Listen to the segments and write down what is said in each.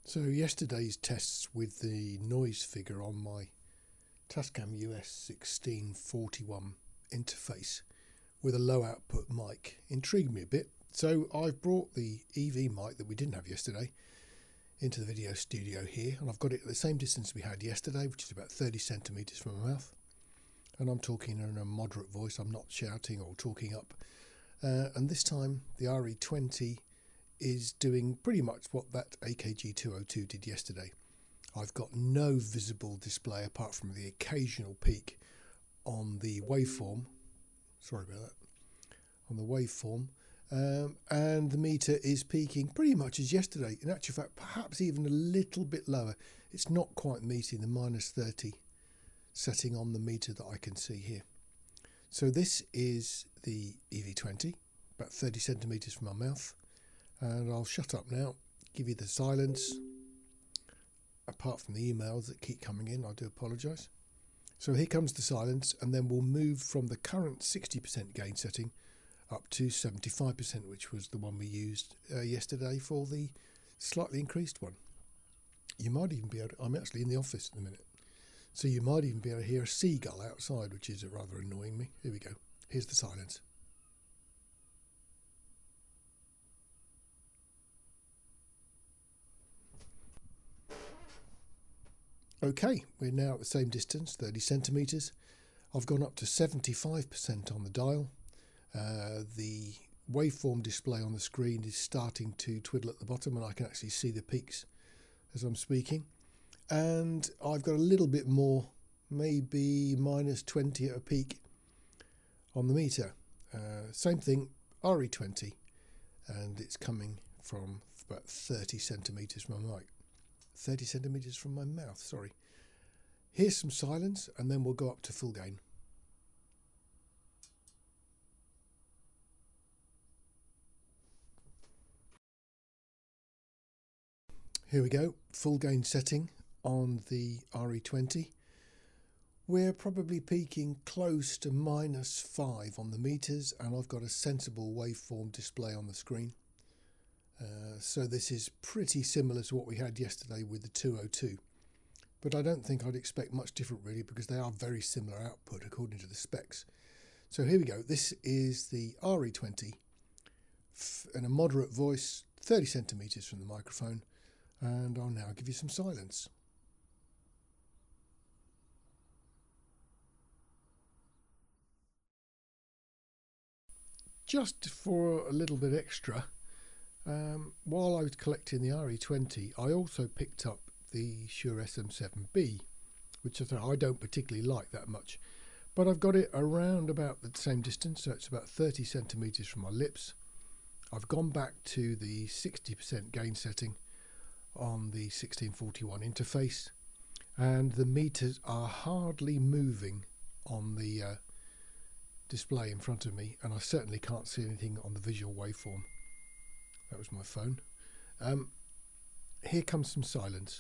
So yesterday's tests with the noise figure on my Tascam US 1641 interface with a low output mic intrigued me a bit. So I've brought the EV mic that we didn't have yesterday into the video studio here, and I've got it at the same distance we had yesterday, which is about 30 centimetres from my mouth. And I'm talking in a moderate voice, I'm not shouting or talking up. And this time the RE20 is doing pretty much what that AKG 202 did yesterday. I've got no visible display apart from the occasional peak on the waveform. Sorry about that. On the waveform. And the meter is peaking pretty much as yesterday. In actual fact, perhaps even a little bit lower. It's not quite meeting the minus 30 setting on the meter that I can see here. So this is the EV20, about 30 centimetres from my mouth. And I'll shut up now, give you the silence, apart from the emails that keep coming in. I do apologise. So here comes the silence, and then we'll move from the current 60% gain setting up to 75%, which was the one we used yesterday for the slightly increased one. You might even be able to, I'm actually in the office in a minute, so you might even be able to hear a seagull outside, which is rather annoying me. Here we go. Here's the silence. Okay, we're now at the same distance, 30 centimetres. I've gone up to 75% on the dial. The waveform display on the screen is starting to twiddle at the bottom, and I can actually see the peaks as I'm speaking. And I've got a little bit more, maybe minus 20 at a peak on the meter. Same thing, RE20, and it's coming from about 30 centimetres from my mic. 30 centimetres from my mouth, sorry. Here's some silence, and then we'll go up to full gain. Here we go, full gain setting on the RE20. We're probably peaking close to minus 5 on the meters, and I've got a sensible waveform display on the screen. So this is pretty similar to what we had yesterday with the 202. But I don't think I'd expect much different really, because they are very similar output according to the specs. So here we go. This is the RE20 in a moderate voice, 30 centimetres from the microphone. And I'll now give you some silence. Just for a little bit extra, while I was collecting the RE20, I also picked up the Shure SM7B, which I don't particularly like that much. But I've got it around about the same distance, so it's about 30 centimetres from my lips. I've gone back to the 60% gain setting on the 1641 interface, and the meters are hardly moving on the display in front of me, and I certainly can't see anything on the visual waveform. That was my phone. Here comes some silence.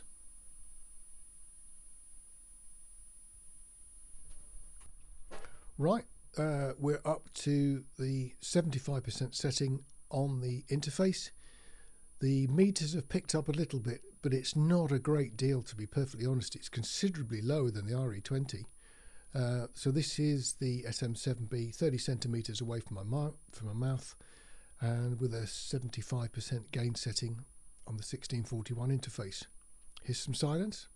Right, we're up to the 75% setting on the interface. The meters have picked up a little bit, but it's not a great deal, to be perfectly honest. It's considerably lower than the RE20. So this is the SM7B, 30 centimetres away from my mouth, and with a 75% gain setting on the 1641 interface. Here's some silence.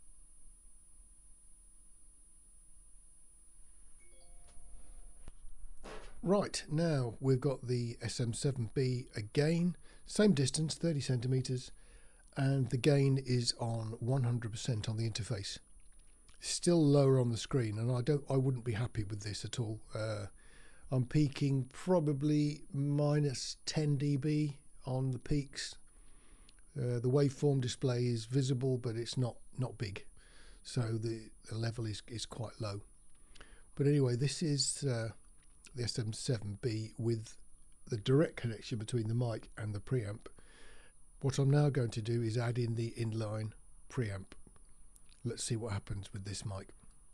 Right, now we've got the SM7B again, same distance, 30 centimetres, and the gain is on 100% on the interface. Still lower on the screen, and I wouldn't be happy with this at all. I'm peaking probably minus 10 dB on the peaks. The waveform display is visible, but it's not big, so the level is quite low. But anyway, this is the SM7B with the direct connection between the mic and the preamp. What I'm now going to do is add in the inline preamp. Let's see what happens with this mic.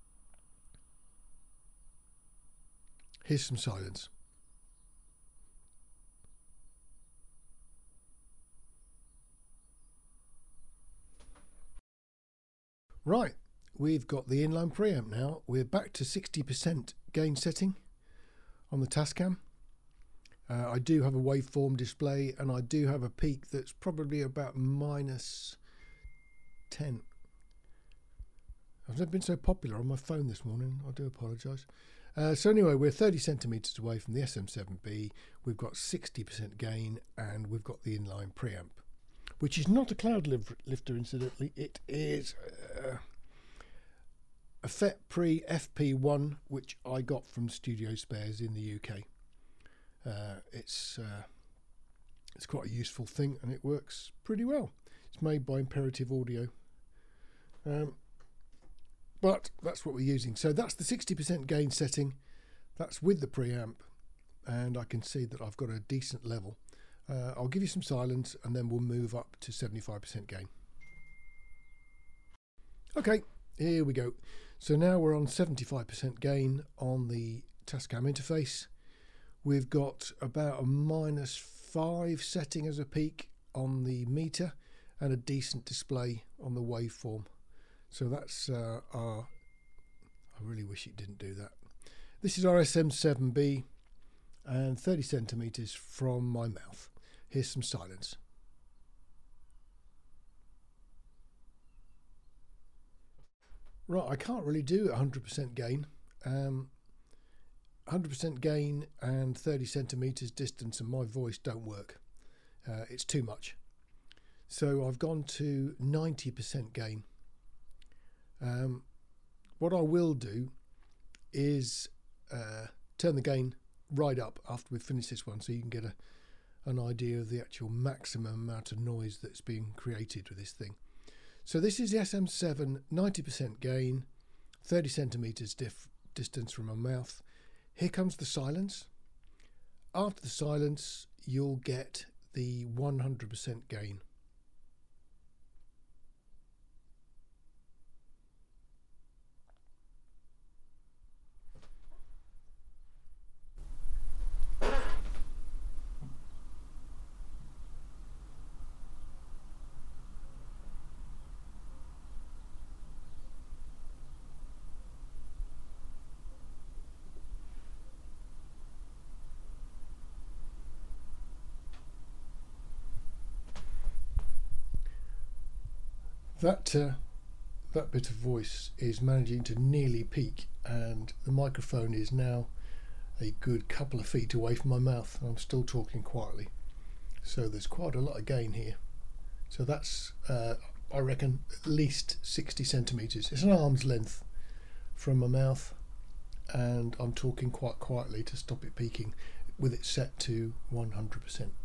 Here's some silence. Right, we've got the inline preamp now. We're back to 60% gain setting on the Tascam. I do have a waveform display, and I do have a peak that's probably about -10. I've never been so popular on my phone this morning. I do apologise. So anyway, we're 30 centimetres away from the SM7B. We've got 60% gain, and we've got the inline preamp, which is not a cloud lifter, incidentally. It is a FET-Pre FP1, which I got from Studio Spares in the UK. It's quite a useful thing, and it works pretty well. It's made by Imperative Audio. But that's what we're using. So that's the 60% gain setting. That's with the preamp, and I can see that I've got a decent level. I'll give you some silence, and then we'll move up to 75% gain. Okay, here we go. So now we're on 75% gain on the Tascam interface. We've got about a -5 setting as a peak on the meter, and a decent display on the waveform. So that's I really wish it didn't do that. This is our SM7B, and 30 centimetres from my mouth. Here's some silence. Right, I can't really do 100% gain. 100% gain and 30 centimetres distance and my voice don't work. It's too much. So I've gone to 90% gain. What I will do is turn the gain right up after we've finished this one, so you can get an idea of the actual maximum amount of noise that's being created with this thing. So this is the SM7, 90% gain, 30 centimetres distance from my mouth. Here comes the silence. After the silence, you'll get the 100% gain. That bit of voice is managing to nearly peak, and the microphone is now a good couple of feet away from my mouth, and I'm still talking quietly. So there's quite a lot of gain here. So that's, I reckon, at least 60 centimetres. It's an arm's length from my mouth, and I'm talking quite quietly to stop it peaking with it set to 100%.